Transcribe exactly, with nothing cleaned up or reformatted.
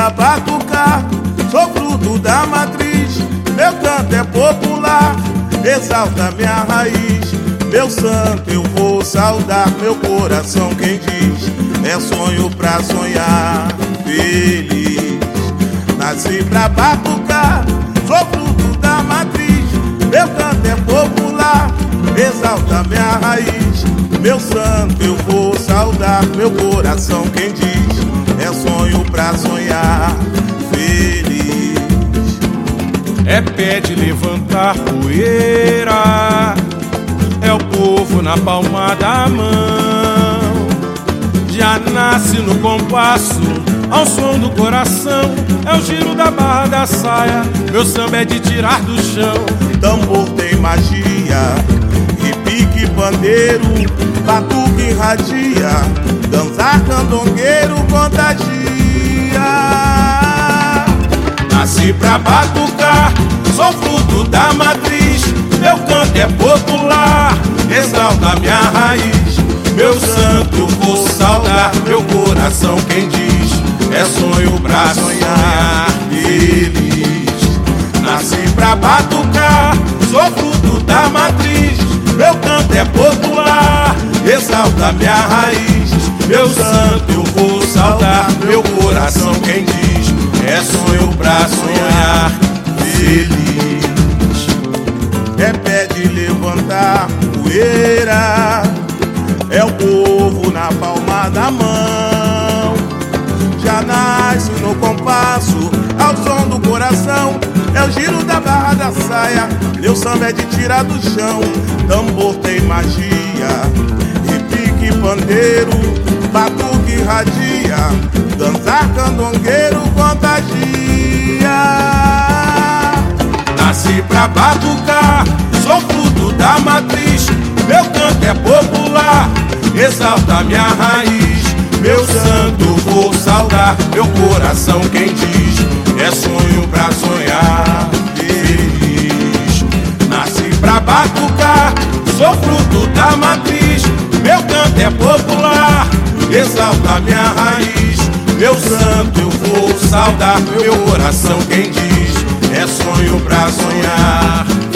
pra batucar, sou fruto da matriz. Meu canto é popular, exalta minha raiz. Meu santo eu vou saudar, meu coração quem diz é sonho pra sonhar feliz. Nasci pra batucar, sou fruto da matriz. Meu canto é popular, exalta minha raiz. Meu santo eu vou saudar, meu coração quem diz é sonho pra sonhar feliz. É pé de levantar poeira, é o povo na palma da mão. Já nasce no compasso, ao som do coração. É o giro da barra da saia, meu samba é de tirar do chão. Tambor tem magia, e pique pandeiro, batuque irradia, dançar candongueiro contagia. Nasci pra batucar, sou fruto da matriz. Meu canto é popular, exalta minha raiz. Meu santo eu vou saudar, meu coração quem diz é sonho pra sonhar feliz. Nasci pra batucar, sou fruto da matriz. Meu canto é popular, exalta minha raiz. Meu santo eu vou saudar, meu coração quem diz é sonho pra sonhar feliz. É pé de levantar poeira, é o povo na palma da mão. Já nasce no compasso, ao som do coração. É o giro da barra da saia, meu samba é de tirar do chão. Tambor tem magia, e pique pandeiro, batuque irradia, dançar candongueiro contagia. Nasci pra batucar, sou fruto da matriz. Meu canto é popular, exalta minha raiz. Meu santo vou saudar, meu coração quem diz é sonho pra sonhar feliz. Nasci pra batucar, sou fruto da matriz. Meu canto é popular, exalta minha raiz. Meu santo eu vou saudar, meu coração quem diz é sonho pra sonhar